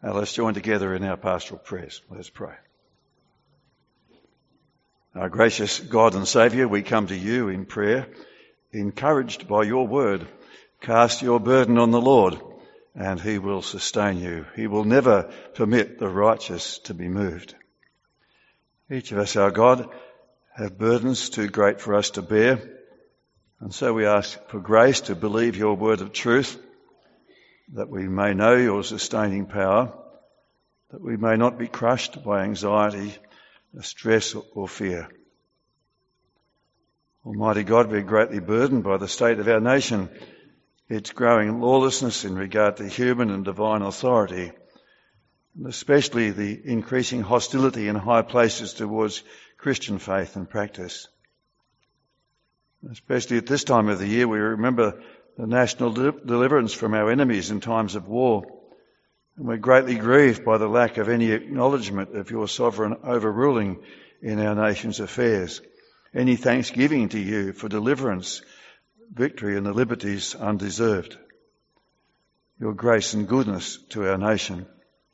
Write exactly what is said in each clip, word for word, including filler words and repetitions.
Now let's join together in our pastoral prayers. Let us pray. Our gracious God and Saviour, we come to you in prayer, encouraged by your word. Cast your burden on the Lord, and he will sustain you. He will never permit the righteous to be moved. Each of us, our God, have burdens too great for us to bear, and so we ask for grace to believe your word of truth, that we may know your sustaining power, that we may not be crushed by anxiety, stress or fear. Almighty God, we are greatly burdened by the state of our nation, its growing lawlessness in regard to human and divine authority, and especially the increasing hostility in high places towards Christian faith and practice. Especially at this time of the year, we remember the national de- deliverance from our enemies in times of war. And we're greatly grieved by the lack of any acknowledgement of your sovereign overruling in our nation's affairs, any thanksgiving to you for deliverance, victory and the liberties undeserved, your grace and goodness to our nation.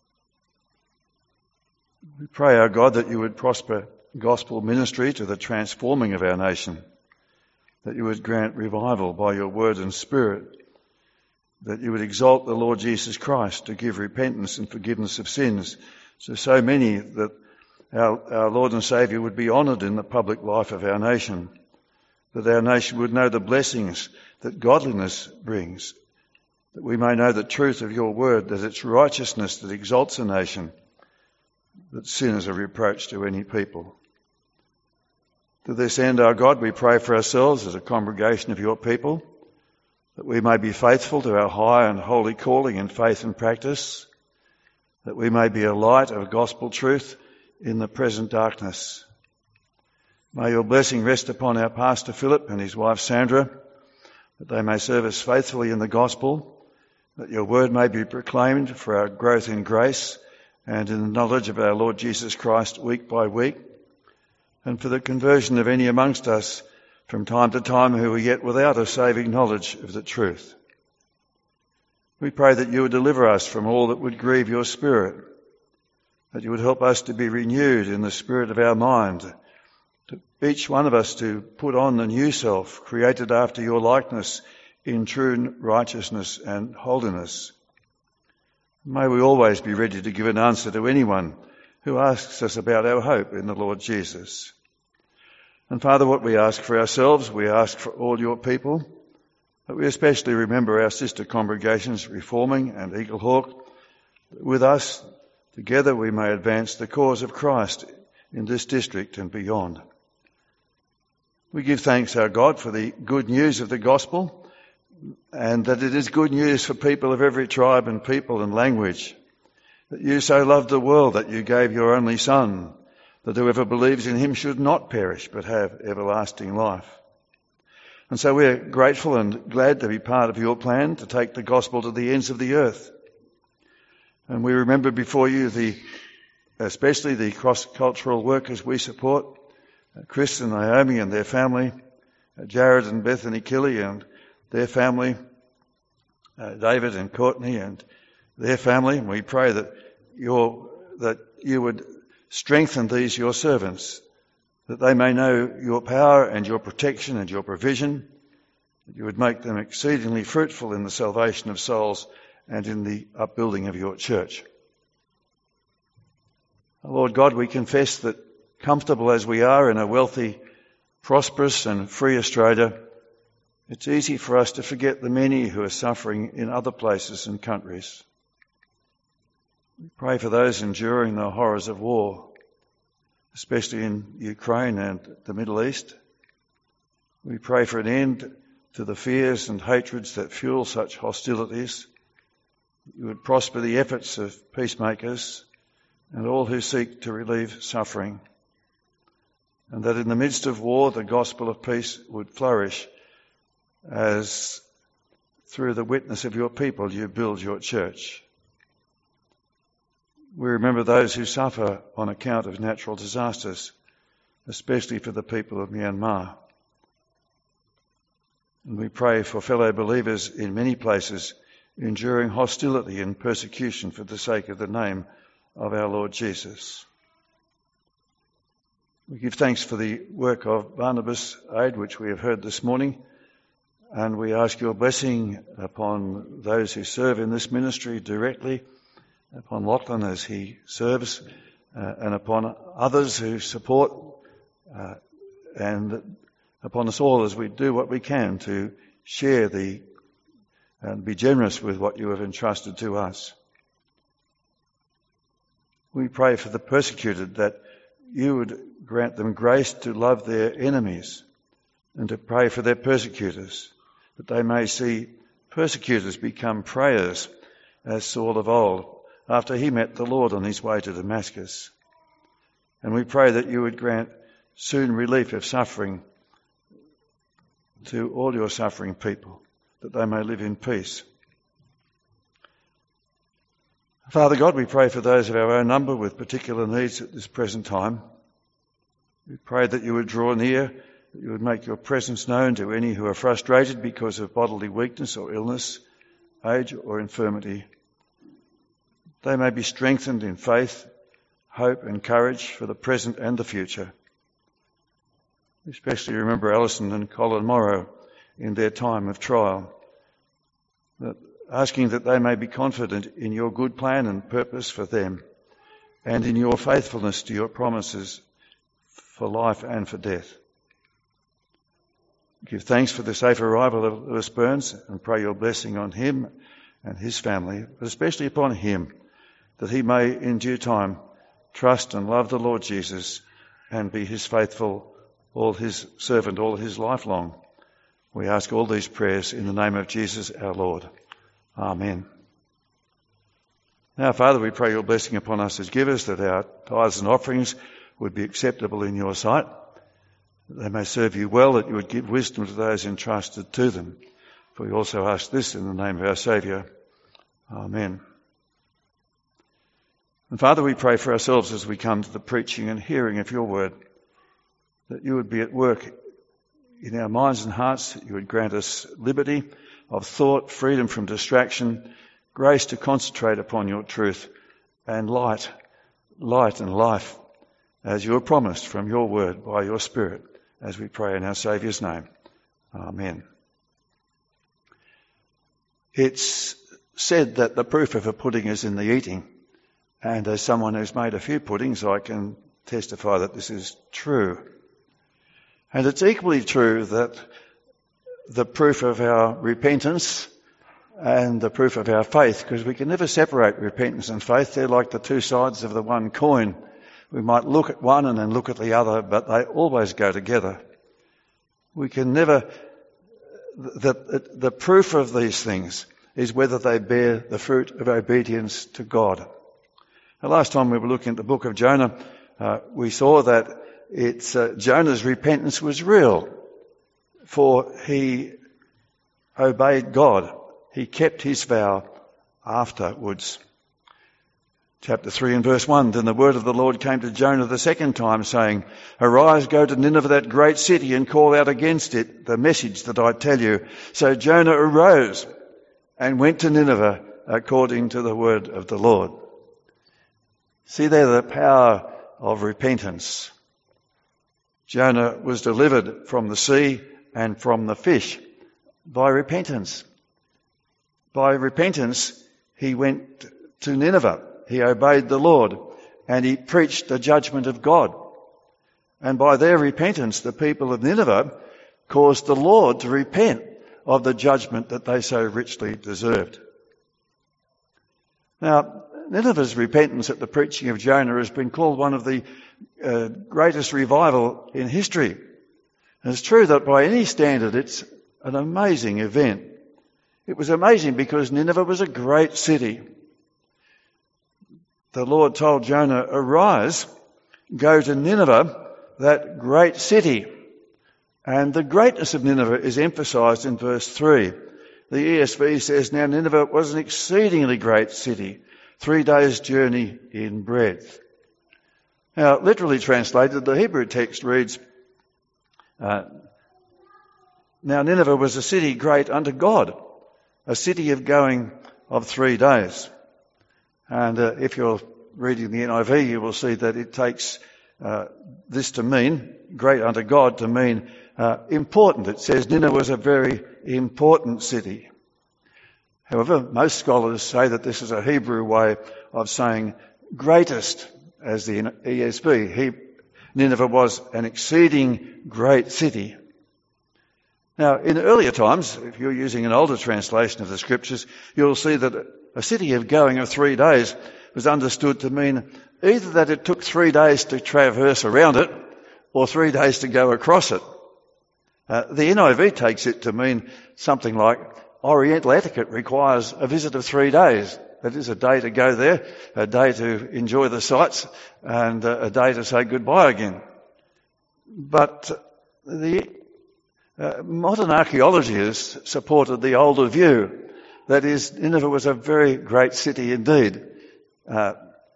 We pray, our God, that you would prosper gospel ministry to the transforming of our nation, that you would grant revival by your word and spirit, that you would exalt the Lord Jesus Christ to give repentance and forgiveness of sins to so many that our, our Lord and Saviour would be honoured in the public life of our nation, that our nation would know the blessings that godliness brings, that we may know the truth of your word, that it's righteousness that exalts a nation, that sin is a reproach to any people. To this end, our God, we pray for ourselves as a congregation of your people, that we may be faithful to our high and holy calling in faith and practice, that we may be a light of gospel truth in the present darkness. May your blessing rest upon our pastor Philip and his wife Sandra, that they may serve us faithfully in the gospel, that your word may be proclaimed for our growth in grace and in the knowledge of our Lord Jesus Christ week by week, and for the conversion of any amongst us from time to time who are yet without a saving knowledge of the truth. We pray that you would deliver us from all that would grieve your spirit, that you would help us to be renewed in the spirit of our mind, to each one of us to put on the new self, created after your likeness in true righteousness and holiness. May we always be ready to give an answer to anyone who asks us about our hope in the Lord Jesus. And Father, what we ask for ourselves, we ask for all your people, but we especially remember our sister congregations, Reforming and Eagle Hawk. With us, together we may advance the cause of Christ in this district and beyond. We give thanks, our God, for the good news of the gospel, and that it is good news for people of every tribe and people and language, that you so loved the world that you gave your only Son, that whoever believes in him should not perish but have everlasting life. And so we're grateful and glad to be part of your plan to take the gospel to the ends of the earth. And we remember before you the, especially the cross-cultural workers we support, Chris and Naomi and their family, Jared and Bethany Kelly and their family, uh, David and Courtney and their family. And we pray that your that you would strengthen these your servants, that they may know your power and your protection and your provision, that you would make them exceedingly fruitful in the salvation of souls and in the upbuilding of your church. Lord God, we confess that comfortable as we are in a wealthy, prosperous and free Australia, it's easy for us to forget the many who are suffering in other places and countries. We pray for those enduring the horrors of war, especially in Ukraine and the Middle East. We pray for an end to the fears and hatreds that fuel such hostilities. You would prosper the efforts of peacemakers and all who seek to relieve suffering, and that in the midst of war the gospel of peace would flourish as through the witness of your people you build your church. We remember those who suffer on account of natural disasters, especially for the people of Myanmar. And we pray for fellow believers in many places enduring hostility and persecution for the sake of the name of our Lord Jesus. We give thanks for the work of Barnabas Aid, which we have heard this morning, and we ask your blessing upon those who serve in this ministry directly, upon Lachlan as he serves, uh, and upon others who support, uh, and upon us all as we do what we can to share the and be generous with what you have entrusted to us. We pray for the persecuted that you would grant them grace to love their enemies and to pray for their persecutors, that they may see persecutors become prayers, as Saul of old, after he met the Lord on his way to Damascus. And we pray that you would grant soon relief of suffering to all your suffering people, that they may live in peace. Father God, we pray for those of our own number with particular needs at this present time. We pray that you would draw near, that you would make your presence known to any who are frustrated because of bodily weakness or illness, age or infirmity. They may be strengthened in faith, hope and courage for the present and the future. We especially remember Alison and Colin Morrow in their time of trial, that asking that they may be confident in your good plan and purpose for them and in your faithfulness to your promises for life and for death. Give thanks for the safe arrival of Lewis Burns and pray your blessing on him and his family, but especially upon him, that he may in due time trust and love the Lord Jesus and be his faithful, all his servant, all his life long. We ask all these prayers in the name of Jesus our Lord. Amen. Now, Father, we pray your blessing upon us as givers, that our tithes and offerings would be acceptable in your sight, that they may serve you well, that you would give wisdom to those entrusted to them. For we also ask this in the name of our Saviour. Amen. And Father, we pray for ourselves as we come to the preaching and hearing of your word, that you would be at work in our minds and hearts, that you would grant us liberty of thought, freedom from distraction, grace to concentrate upon your truth, and light, light and life, as you have promised from your word by your Spirit, as we pray in our Saviour's name. Amen. It's said that the proof of a pudding is in the eating, and as someone who's made a few puddings, I can testify that this is true. And it's equally true that the proof of our repentance and the proof of our faith, because we can never separate repentance and faith. They're like the two sides of the one coin. We might look at one and then look at the other, but they always go together. We can never, the, the proof of these things is whether they bear the fruit of obedience to God. The last time we were looking at the book of Jonah, uh, we saw that it's uh, Jonah's repentance was real, for he obeyed God. He kept his vow afterwards. Chapter three and verse one, then the word of the Lord came to Jonah the second time, saying, arise, go to Nineveh, that great city, and call out against it the message that I tell you. So Jonah arose and went to Nineveh according to the word of the Lord. See there the power of repentance. Jonah was delivered from the sea and from the fish by repentance. By repentance, he went to Nineveh. He obeyed the Lord and he preached the judgment of God. And by their repentance, the people of Nineveh caused the Lord to repent of the judgment that they so richly deserved. Now, Nineveh's repentance at the preaching of Jonah has been called one of the uh, greatest revival in history. And it's true that by any standard, it's an amazing event. It was amazing because Nineveh was a great city. The Lord told Jonah, arise, go to Nineveh, that great city. And the greatness of Nineveh is emphasised in verse three. The E S V says, now Nineveh was an exceedingly great city, three days' journey in breadth. Now, literally translated, the Hebrew text reads, uh, now Nineveh was a city great unto God, a city of going of three days. And uh, if you're reading the N I V, you will see that it takes uh, this to mean, great unto God, to mean uh, important. It says Nineveh was a very important city. However, most scholars say that this is a Hebrew way of saying greatest, as the E S V. He, Nineveh was an exceeding great city. Now, in earlier times, if you're using an older translation of the scriptures, you'll see that a city of going of three days was understood to mean either that it took three days to traverse around it or three days to go across it. Uh, the N I V takes it to mean something like Oriental etiquette requires a visit of three days. That is, a day to go there, a day to enjoy the sights, and a day to say goodbye again. But the uh, modern archaeology has supported the older view. That is, Nineveh was a very great city indeed. Uh,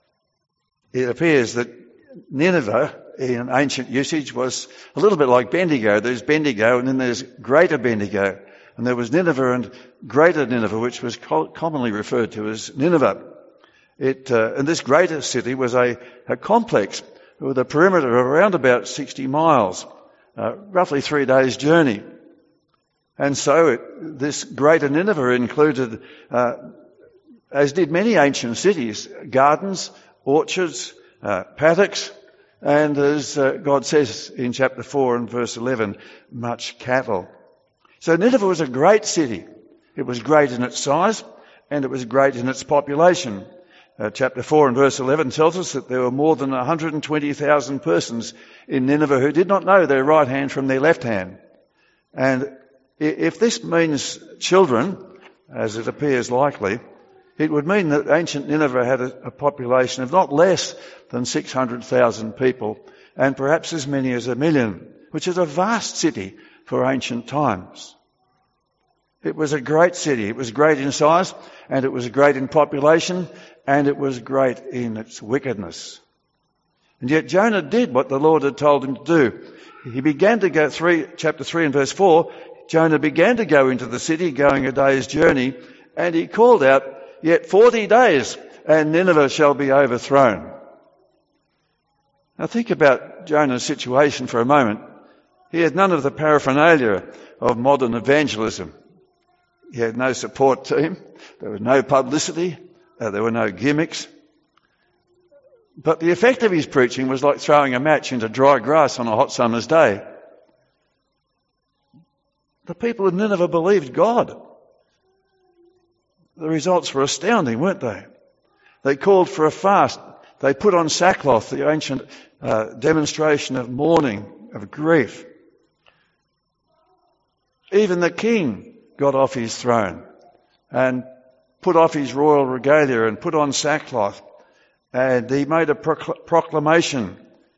it appears that Nineveh, in ancient usage, was a little bit like Bendigo. There's Bendigo and then there's Greater Bendigo. And there was Nineveh and Greater Nineveh, which was co- commonly referred to as Nineveh. It, uh, and this greater city was a, a complex with a perimeter of around about sixty miles, uh, roughly three days' journey. And so it, this greater Nineveh included, uh, as did many ancient cities, gardens, orchards, uh, paddocks, and as uh, God says in chapter four and verse eleven, much cattle. So Nineveh was a great city. It was great in its size and it was great in its population. Uh, chapter four and verse eleven tells us that there were more than one hundred twenty thousand persons in Nineveh who did not know their right hand from their left hand. And if this means children, as it appears likely, it would mean that ancient Nineveh had a, a population of not less than six hundred thousand people and perhaps as many as a million, which is a vast city for ancient times. It was a great city. It was great in size, and it was great in population, and it was great in its wickedness. And yet Jonah did what the Lord had told him to do. He began to go, three, chapter three and verse four, Jonah began to go into the city, going a day's journey, and he called out, "Yet forty days, and Nineveh shall be overthrown." Now think about Jonah's situation for a moment. He had none of the paraphernalia of modern evangelism. He had no support team. There was no publicity. Uh, there were no gimmicks. But the effect of his preaching was like throwing a match into dry grass on a hot summer's day. The people of Nineveh believed God. The results were astounding, weren't they? They called for a fast. They put on sackcloth, the ancient uh, demonstration of mourning, of grief. Even the king got off his throne and put off his royal regalia and put on sackcloth. And he made a procl- proclamation.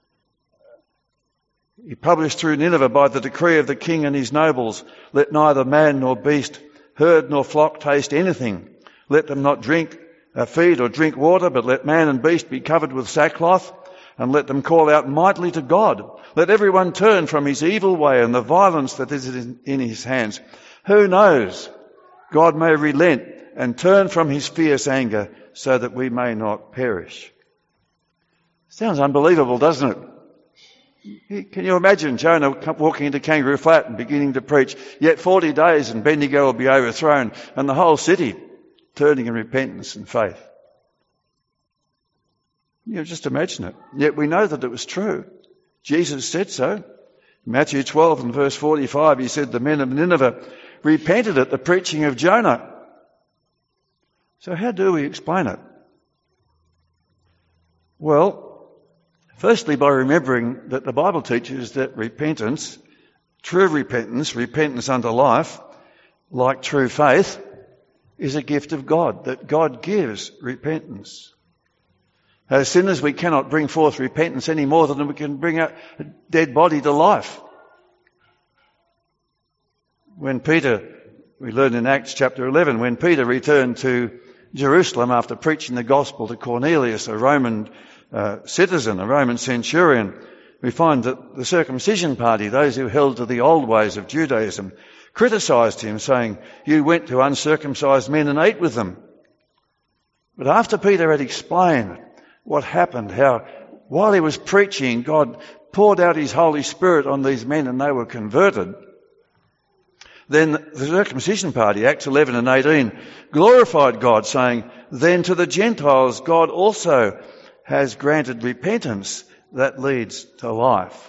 He published through Nineveh, by the decree of the king and his nobles, "Let neither man nor beast, herd nor flock taste anything. Let them not drink, uh, feed or drink water, but let man and beast be covered with sackcloth, and let them call out mightily to God. Let everyone turn from his evil way and the violence that is in, in his hands. Who knows? God may relent and turn from his fierce anger so that we may not perish." Sounds unbelievable, doesn't it? Can you imagine Jonah walking into Kangaroo Flat and beginning to preach, "Yet forty days and Bendigo will be overthrown," and the whole city turning in repentance and faith? You know, just imagine it. Yet we know that it was true. Jesus said so. Matthew twelve and verse forty-five, he said, "The men of Nineveh repented at the preaching of Jonah." So how do we explain it? Well, firstly, by remembering that the Bible teaches that repentance, true repentance, repentance unto life, like true faith, is a gift of God, that God gives repentance. As sinners, we cannot bring forth repentance any more than we can bring a dead body to life. When Peter, we learn in Acts chapter eleven, when Peter returned to Jerusalem after preaching the gospel to Cornelius, a Roman uh, citizen, a Roman centurion, we find that the circumcision party, those who held to the old ways of Judaism, criticised him, saying, "You went to uncircumcised men and ate with them." But after Peter had explained what happened, how while he was preaching, God poured out his Holy Spirit on these men and they were converted, then the circumcision party, Acts eleven and eighteen, glorified God, saying, "Then to the Gentiles God also has granted repentance that leads to life."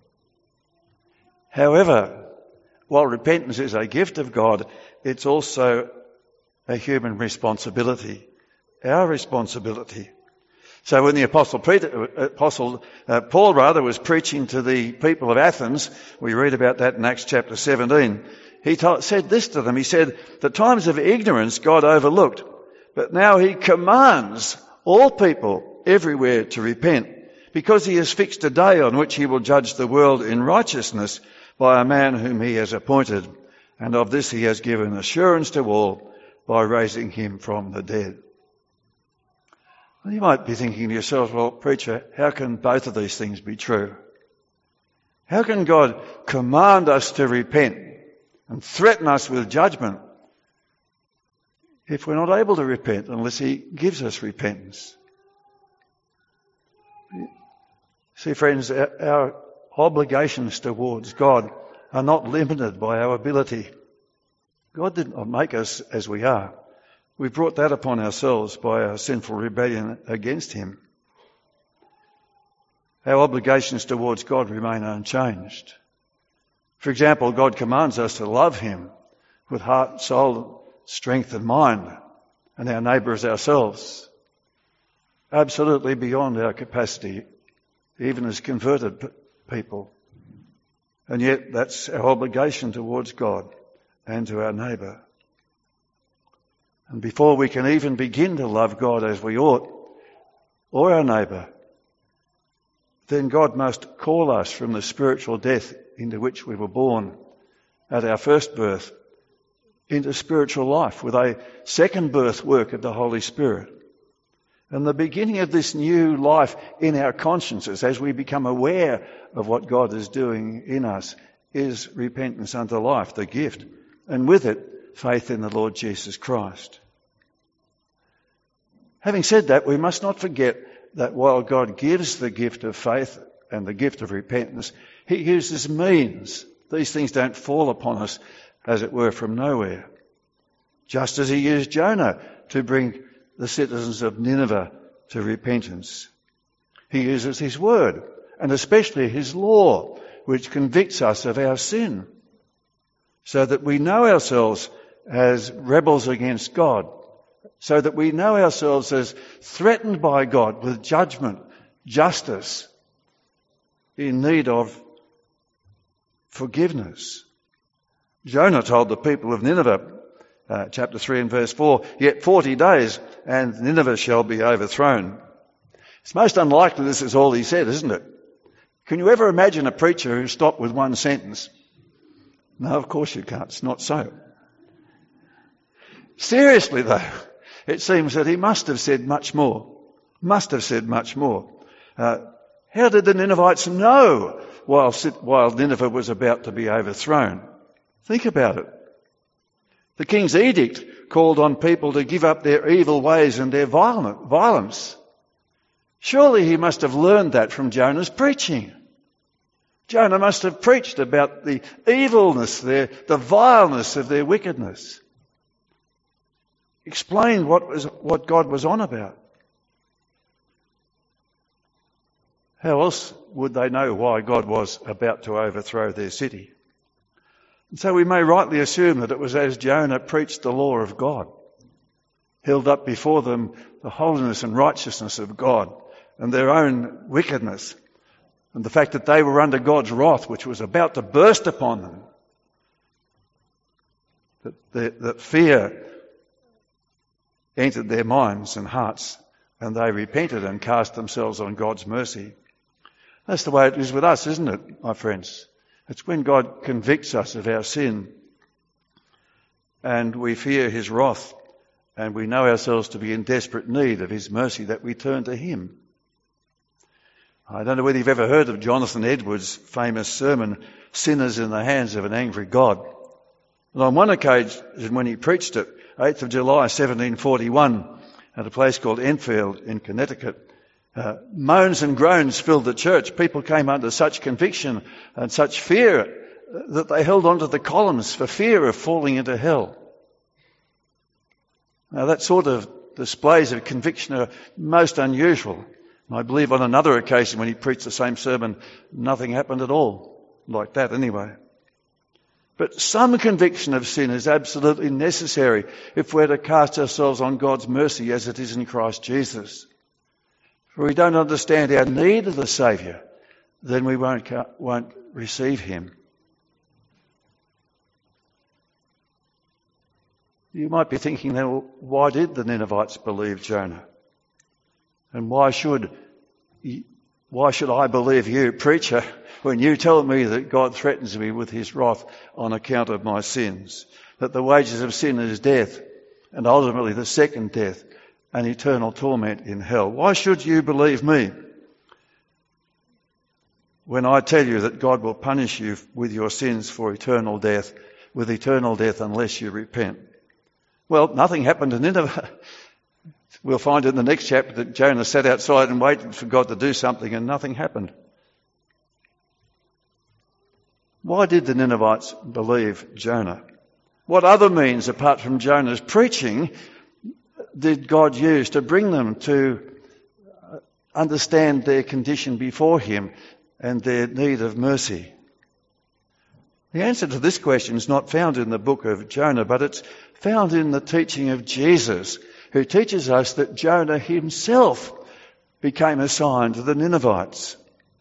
However, while repentance is a gift of God, it's also a human responsibility, our responsibility. So when the Apostle, Peter, Apostle uh, Paul rather was preaching to the people of Athens, we read about that in Acts chapter seventeen, he told, said this to them. He said, "The times of ignorance God overlooked, but now he commands all people everywhere to repent, because he has fixed a day on which he will judge the world in righteousness by a man whom he has appointed. And of this he has given assurance to all by raising him from the dead." Well, you might be thinking to yourself, well, preacher, how can both of these things be true? How can God command us to repent and threaten us with judgment if we're not able to repent unless he gives us repentance? See, friends, our, our obligations towards God are not limited by our ability. God did not make us as we are. We brought that upon ourselves by our sinful rebellion against him. Our obligations towards God remain unchanged. For example, God commands us to love him with heart, soul, strength and mind, and our neighbour as ourselves, absolutely beyond our capacity, even as converted p- people. And yet that's our obligation towards God and to our neighbour. And before we can even begin to love God as we ought, or our neighbour, then God must call us from the spiritual death into which we were born at our first birth into spiritual life with a second birth work of the Holy Spirit. And the beginning of this new life in our consciences as we become aware of what God is doing in us is repentance unto life, the gift, and with it, faith in the Lord Jesus Christ. Having said that, we must not forget that while God gives the gift of faith and the gift of repentance, he uses means. These things don't fall upon us, as it were, from nowhere. Just as he used Jonah to bring the citizens of Nineveh to repentance. He uses his word, and especially his law, which convicts us of our sin, so that we know ourselves as rebels against God, so that we know ourselves as threatened by God with judgment, justice, in need of forgiveness. Jonah told the people of Nineveh, uh, chapter three and verse four, "Yet forty days and Nineveh shall be overthrown." It's most unlikely this is all he said, isn't it? Can you ever imagine a preacher who stopped with one sentence? No, of course you can't. It's not so. Seriously though, it seems that he must have said much more. Must have said much more. Uh, how did the Ninevites know while, while Nineveh was about to be overthrown? Think about it. The king's edict called on people to give up their evil ways and their violent, violence. Surely he must have learned that from Jonah's preaching. Jonah must have preached about the evilness, their, the vileness of their wickedness. Explained what was what God was on about. How else would they know why God was about to overthrow their city? And so we may rightly assume that it was as Jonah preached the law of God, held up before them the holiness and righteousness of God and their own wickedness, and the fact that they were under God's wrath, which was about to burst upon them, that, that, that fear entered their minds and hearts, and they repented and cast themselves on God's mercy. That's the way it is with us, isn't it, my friends? It's when God convicts us of our sin and we fear his wrath and we know ourselves to be in desperate need of his mercy that we turn to him. I don't know whether you've ever heard of Jonathan Edwards' famous sermon, "Sinners in the Hands of an Angry God." And on one occasion when he preached it, eighth of July seventeen forty-one, at a place called Enfield in Connecticut. Uh, moans and groans filled the church. People came under such conviction and such fear that they held onto the columns for fear of falling into hell. Now that sort of displays of conviction are most unusual. And I believe on another occasion when he preached the same sermon, nothing happened at all. Like that anyway. But some conviction of sin is absolutely necessary if we're to cast ourselves on God's mercy as it is in Christ Jesus. If we don't understand our need of the Saviour, then we won't, won't receive him. You might be thinking, then, well, why did the Ninevites believe Jonah? And why should, why should I believe you, preacher, when you tell me that God threatens me with his wrath on account of my sins? That the wages of sin is death, and ultimately the second death, and eternal torment in hell. Why should you believe me when I tell you that God will punish you with your sins for eternal death, with eternal death unless you repent? Well, nothing happened to Nineveh. We'll find in the next chapter that Jonah sat outside and waited for God to do something and nothing happened. Why did the Ninevites believe Jonah? What other means apart from Jonah's preaching did God use to bring them to understand their condition before him and their need of mercy? The answer to this question is not found in the book of Jonah, but it's found in the teaching of Jesus, who teaches us that Jonah himself became a sign to the Ninevites.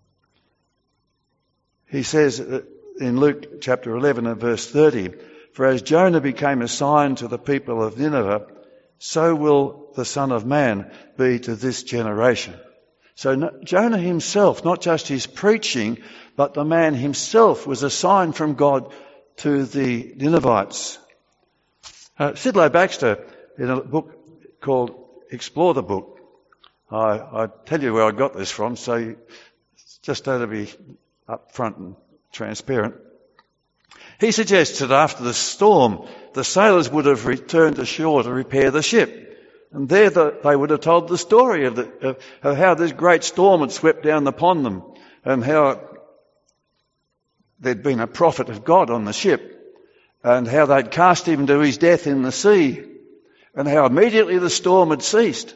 He says in Luke chapter eleven and verse thirty, "For as Jonah became a sign to the people of Nineveh, so will the Son of Man be to this generation." So Jonah himself, not just his preaching, but the man himself was a sign from God to the Ninevites. Uh, Sidlow Baxter, in a book called Explore the Book, I, I tell you where I got this from, so you just ought to be upfront and transparent. He suggests that after the storm, the sailors would have returned to shore to repair the ship. And there the, they would have told the story of, the, of, of how this great storm had swept down upon them and how there'd been a prophet of God on the ship and how they'd cast him to his death in the sea and how immediately the storm had ceased.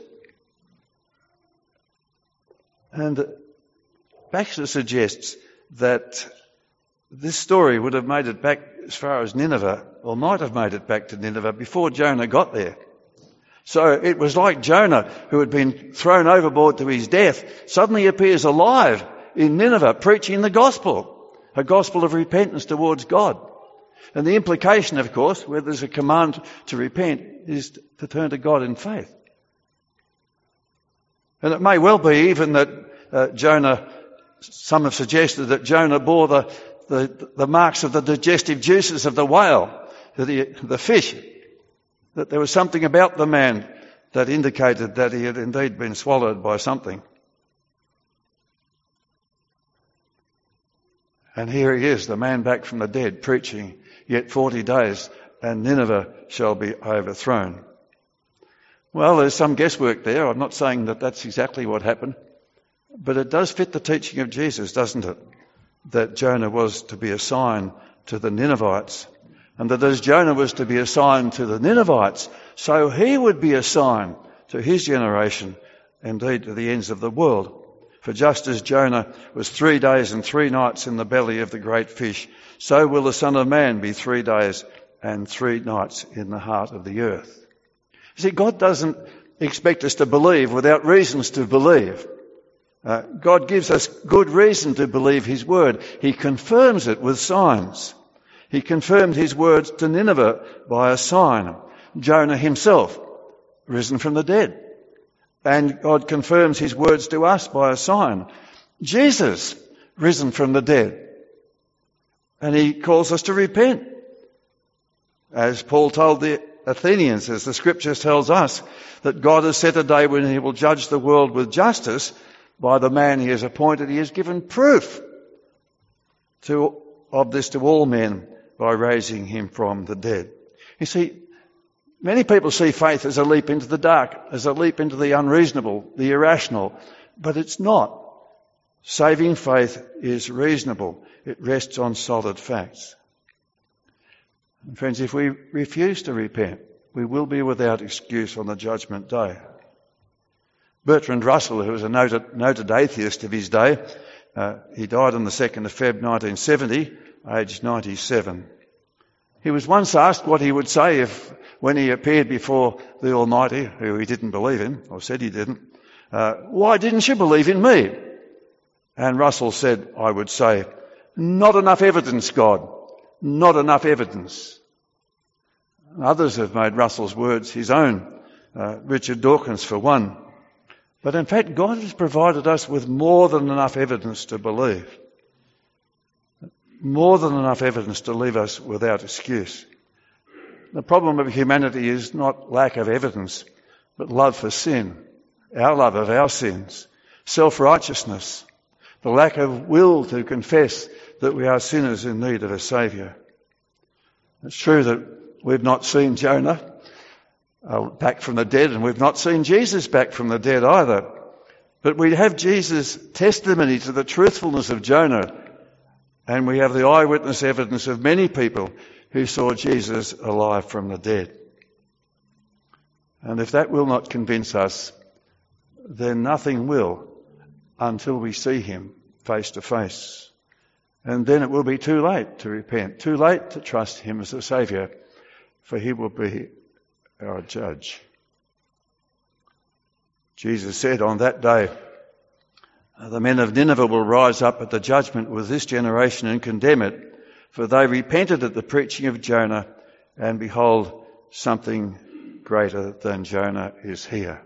And Baxter suggests that this story would have made it back as far as Nineveh, or might have made it back to Nineveh before Jonah got there. So it was like Jonah, who had been thrown overboard to his death, suddenly appears alive in Nineveh preaching the gospel, a gospel of repentance towards God. And the implication, of course, where there's a command to repent, is to turn to God in faith. And it may well be even that uh, Jonah, some have suggested that Jonah bore the, the, the marks of the digestive juices of the whale, the, the fish, that there was something about the man that indicated that he had indeed been swallowed by something. And here he is, the man back from the dead, preaching, "Yet forty days and Nineveh shall be overthrown." Well, there's some guesswork there. I'm not saying that that's exactly what happened. But it does fit the teaching of Jesus, doesn't it? That Jonah was to be a sign to the Ninevites. And that as Jonah was to be a sign to the Ninevites, so he would be a sign to his generation, indeed to the ends of the world. For just as Jonah was three days and three nights in the belly of the great fish, so will the Son of Man be three days and three nights in the heart of the earth. You see, God doesn't expect us to believe without reasons to believe. Uh, God gives us good reason to believe his word. He confirms it with signs. He confirmed his words to Nineveh by a sign. Jonah himself, risen from the dead. And God confirms his words to us by a sign. Jesus, risen from the dead. And he calls us to repent. As Paul told the Athenians, as the scriptures tells us, that God has set a day when he will judge the world with justice. By the man he has appointed, he has given proof to, of this to all men by raising him from the dead. You see, Many people see faith as a leap into the dark, as a leap into the unreasonable, the irrational, but it's not. Saving faith is reasonable. It rests on solid facts. And friends, if we refuse to repent, we will be without excuse on the judgment day. Bertrand Russell, who was a noted, noted atheist of his day, uh, he died on the second of February nineteen seventy, aged ninety-seven. He was once asked what he would say if, when he appeared before the Almighty, who he didn't believe in, or said he didn't, uh, why didn't you believe in me? And Russell said, I would say, not enough evidence, God. Not enough evidence. Others have made Russell's words his own. Uh, Richard Dawkins, for one. But in fact, God has provided us with more than enough evidence to believe. More than enough evidence to leave us without excuse. The problem of humanity is not lack of evidence, but love for sin. Our love of our sins. Self-righteousness. The lack of will to confess that we are sinners in need of a Saviour. It's true that we've not seen Jonah uh, back from the dead, and we've not seen Jesus back from the dead either. But we have Jesus' testimony to the truthfulness of Jonah, and we have the eyewitness evidence of many people who saw Jesus alive from the dead. And if that will not convince us, then nothing will until we see him face to face. And then it will be too late to repent, too late to trust him as a Saviour, for he will be our judge. Jesus said on that day, the men of Nineveh will rise up at the judgment with this generation and condemn it, for they repented at the preaching of Jonah, and behold, something greater than Jonah is here.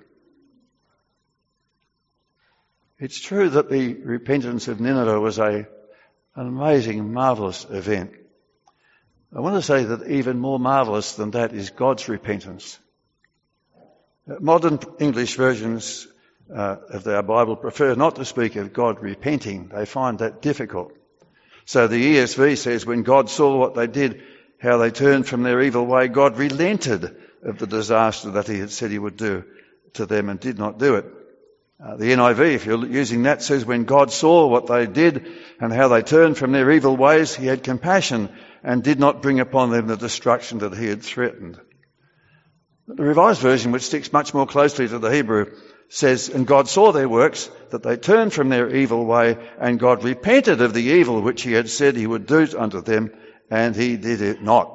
It's true that the repentance of Nineveh was a, an amazing, marvellous event. I want to say that even more marvellous than that is God's repentance. Modern English versions uh, of our Bible prefer not to speak of God repenting. They find that difficult. So the E S V says, when God saw what they did, how they turned from their evil way, God relented of the disaster that he had said he would do to them and did not do it. Uh, the N I V, if you're using that, says when God saw what they did and how they turned from their evil ways, he had compassion and did not bring upon them the destruction that he had threatened. The Revised Version, which sticks much more closely to the Hebrew, says, and God saw their works, that they turned from their evil way, and God repented of the evil which he had said he would do unto them, and he did it not.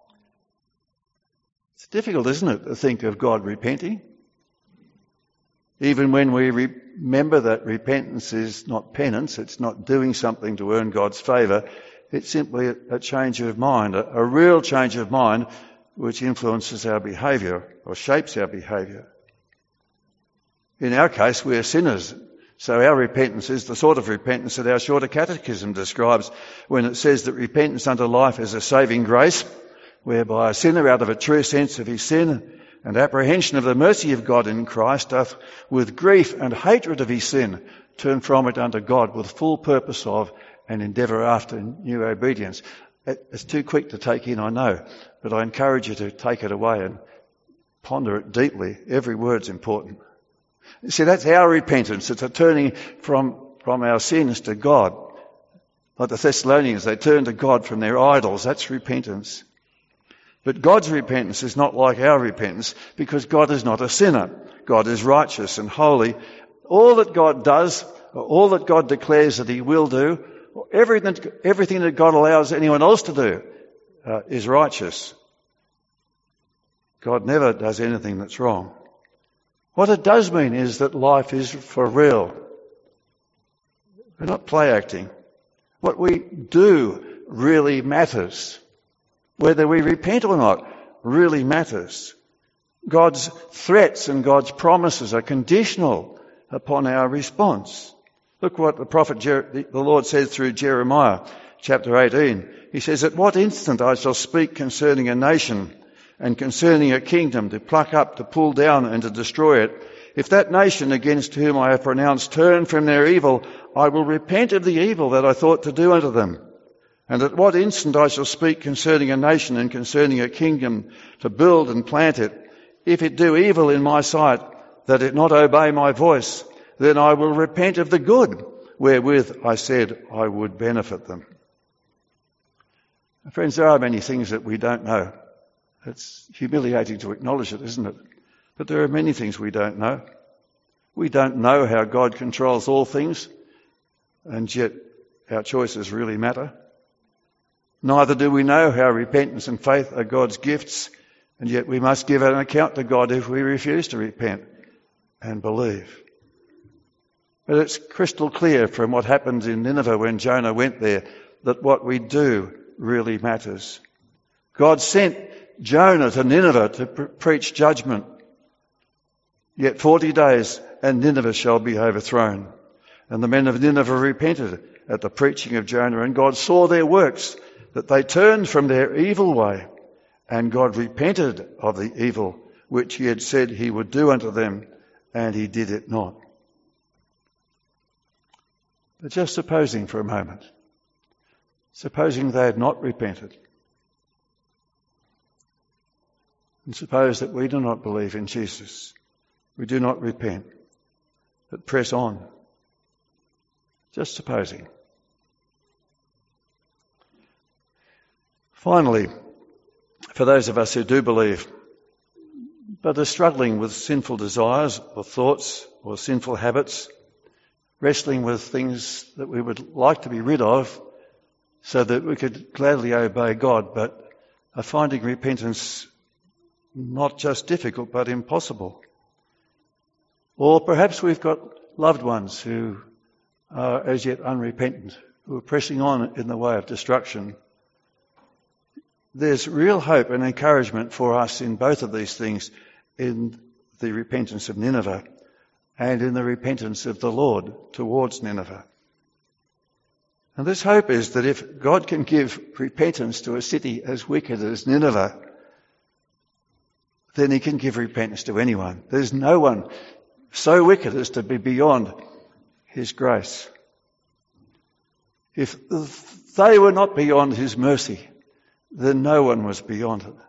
It's difficult, isn't it, to think of God repenting? Even when we remember that repentance is not penance, it's not doing something to earn God's favour, it's simply a change of mind, a, a real change of mind which influences our behaviour or shapes our behaviour. In our case, we are sinners, so our repentance is the sort of repentance that our Shorter Catechism describes when it says that repentance unto life is a saving grace, whereby a sinner out of a true sense of his sin and apprehension of the mercy of God in Christ doth with grief and hatred of his sin turn from it unto God with full purpose of and endeavour after new obedience. It's too quick to take in, I know, but I encourage you to take it away and ponder it deeply. Every word's important. You see, that's our repentance. It's a turning from, from our sins to God. Like the Thessalonians, they turned to God from their idols. That's repentance. But God's repentance is not like our repentance because God is not a sinner. God is righteous and holy. All that God does, all that God declares that he will do, everything, everything that God allows anyone else to do uh, is righteous. God never does anything that's wrong. What it does mean is that life is for real. We're not play acting. What we do really matters. Whether we repent or not really matters. God's threats and God's promises are conditional upon our response. Look what the prophet, Jer- the Lord says through Jeremiah, chapter eighteen. He says, at what instant I shall speak concerning a nation and concerning a kingdom to pluck up, to pull down and to destroy it. If that nation against whom I have pronounced turn from their evil, I will repent of the evil that I thought to do unto them. And at what instant I shall speak concerning a nation and concerning a kingdom to build and plant it, if it do evil in my sight, that it not obey my voice, then I will repent of the good wherewith I said I would benefit them. Friends, there are many things that we don't know. It's humiliating to acknowledge it, isn't it? But there are many things we don't know. We don't know how God controls all things, and yet our choices really matter. Neither do we know how repentance and faith are God's gifts, and yet we must give an account to God if we refuse to repent and believe. But it's crystal clear from what happened in Nineveh when Jonah went there that what we do really matters. God sent Jonah to Nineveh to pre- preach judgment. Yet forty days and Nineveh shall be overthrown. And the men of Nineveh repented at the preaching of Jonah, and God saw their works, that they turned from their evil way, and God repented of the evil which he had said he would do unto them, and he did it not. But just supposing for a moment, supposing they had not repented, and suppose that we do not believe in Jesus, we do not repent, but press on. Just supposing. Finally, for those of us who do believe, but are struggling with sinful desires or thoughts or sinful habits, wrestling with things that we would like to be rid of so that we could gladly obey God, but are finding repentance not just difficult but impossible. Or perhaps we've got loved ones who are as yet unrepentant, who are pressing on in the way of destruction. There's real hope and encouragement for us in both of these things, in the repentance of Nineveh and in the repentance of the Lord towards Nineveh. And this hope is that if God can give repentance to a city as wicked as Nineveh, then he can give repentance to anyone. There's no one so wicked as to be beyond his grace. If they were not beyond his mercy, then no one was beyond it.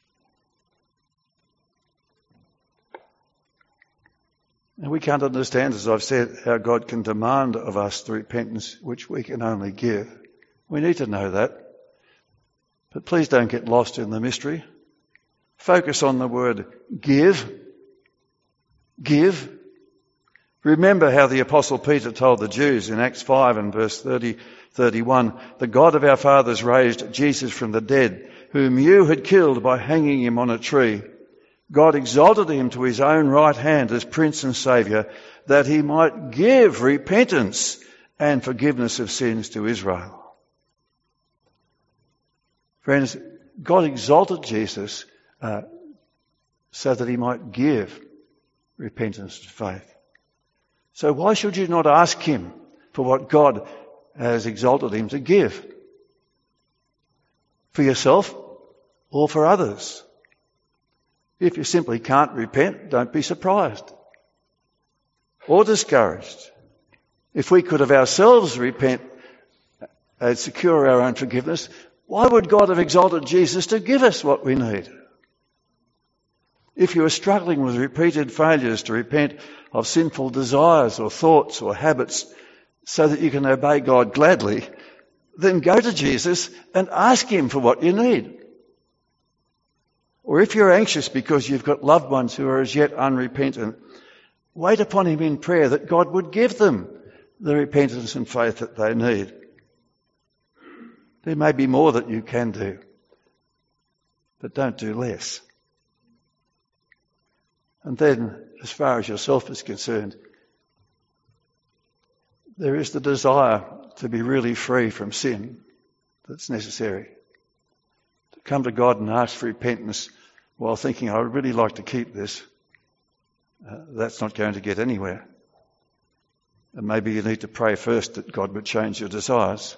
And we can't understand, as I've said, how God can demand of us the repentance which we can only give. We need to know that. But please don't get lost in the mystery. Focus on the word give. Give. Remember how the Apostle Peter told the Jews in Acts five and verse thirty, thirty-one, the God of our fathers raised Jesus from the dead, whom you had killed by hanging him on a tree. God exalted him to his own right hand as Prince and Saviour, that he might give repentance and forgiveness of sins to Israel. Friends, God exalted Jesus uh, so that he might give repentance and faith. So why should you not ask him for what God has exalted him to give? For yourself or for others? If you simply can't repent, don't be surprised or discouraged. If we could of ourselves repent and secure our own forgiveness, why would God have exalted Jesus to give us what we need? If you are struggling with repeated failures to repent of sinful desires or thoughts or habits so that you can obey God gladly, then go to Jesus and ask him for what you need. Or if you're anxious because you've got loved ones who are as yet unrepentant, wait upon him in prayer that God would give them the repentance and faith that they need. There may be more that you can do, but don't do less. And then, as far as yourself is concerned, there is the desire to be really free from sin that's necessary. To come to God and ask for repentance while thinking, I would really like to keep this, uh, that's not going to get anywhere. And maybe you need to pray first that God would change your desires.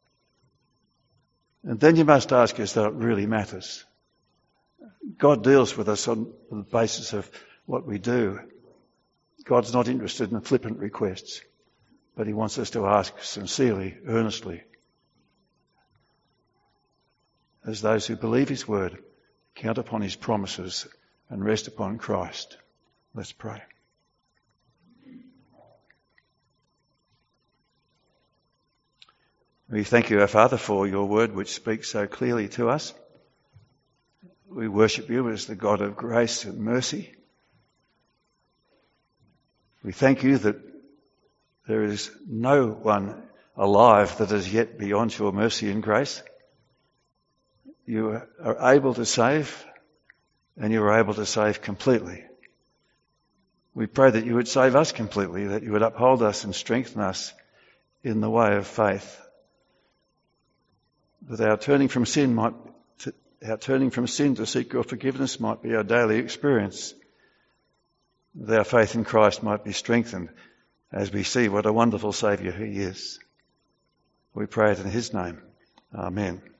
And then you must ask yourself, it really matters. God deals with us on the basis of what we do. God's not interested in flippant requests, but he wants us to ask sincerely, earnestly. as those who believe his word, count upon his promises and rest upon Christ. Let's pray. We thank you, our Father, for your word which speaks so clearly to us. We worship you as the God of grace and mercy. We thank you that there is no one alive that is yet beyond your mercy and grace. You are able to save, and you are able to save completely. We pray that you would save us completely, that you would uphold us and strengthen us in the way of faith. That our turning from sin might, to, our turning from sin to seek your forgiveness might be our daily experience. That our faith in Christ might be strengthened as we see what a wonderful Saviour he is. We pray it in his name. Amen.